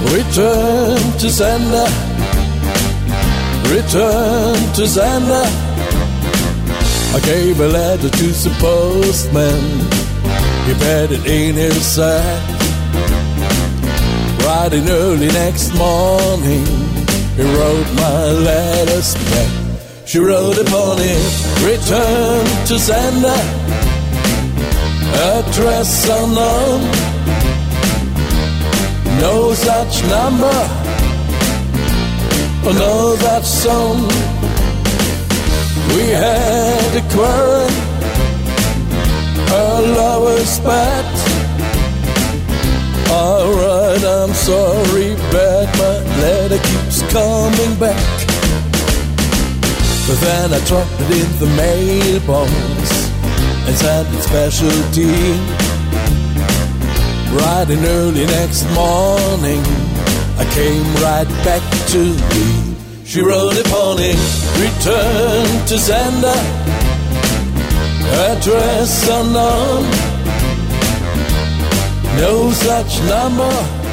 Return to sender. Return to sender. I gave a letter to the postman. He bet it in his sack. Riding early next morning, he wrote my letters back. She wrote upon it, return to sender, address unknown, no such number, or no such song. We had a quarrel, her lover's spat. Alright, I'm sorry, but my letter keeps coming back. But then I dropped it in the mailbox and sent it specialty. Bright and early next morning, I came right back to me. She wrote upon it, return to sender, address unknown, no such number,